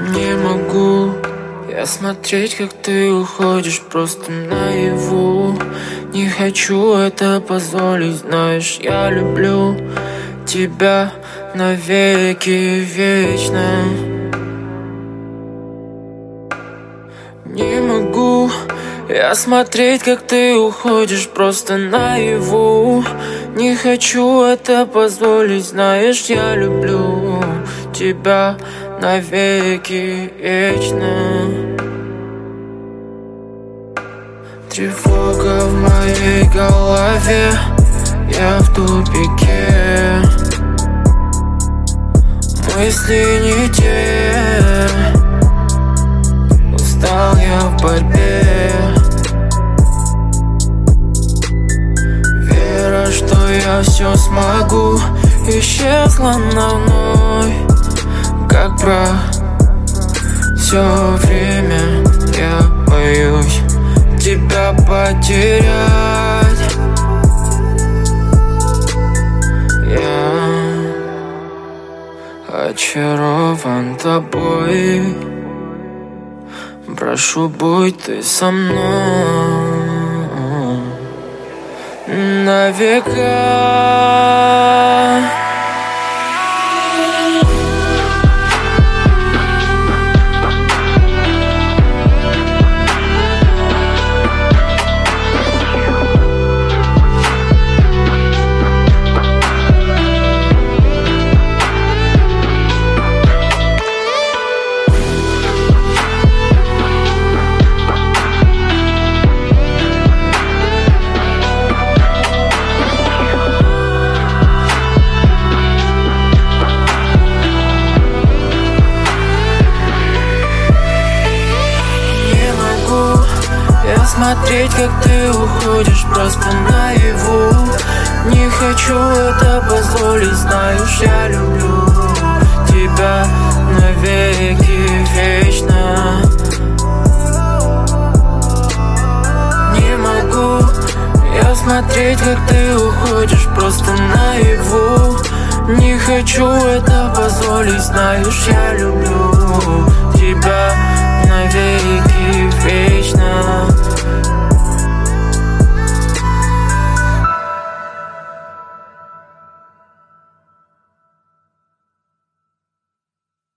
Не могу я смотреть, как ты уходишь просто наяву. Не хочу это позволить, знаешь, я люблю тебя навеки вечно. Не могу я смотреть, как ты уходишь просто наяву. Не хочу это позволить, знаешь, я люблю тебя навеки вечно. Тревога в моей голове, я в тупике. Мысли не те, устал я в борьбе. Вера, что я все смогу, исчезла на вновь. Как прах, все время я боюсь тебя потерять. Я очарован тобой, прошу, будь ты со мной на века. Смотреть, как ты уходишь просто наяву. Не хочу это позволить, знаешь, я люблю тебя навеки вечно. Не могу я смотреть, как ты уходишь просто наяву. Не хочу это позволить, знаешь, я люблю тебя навеки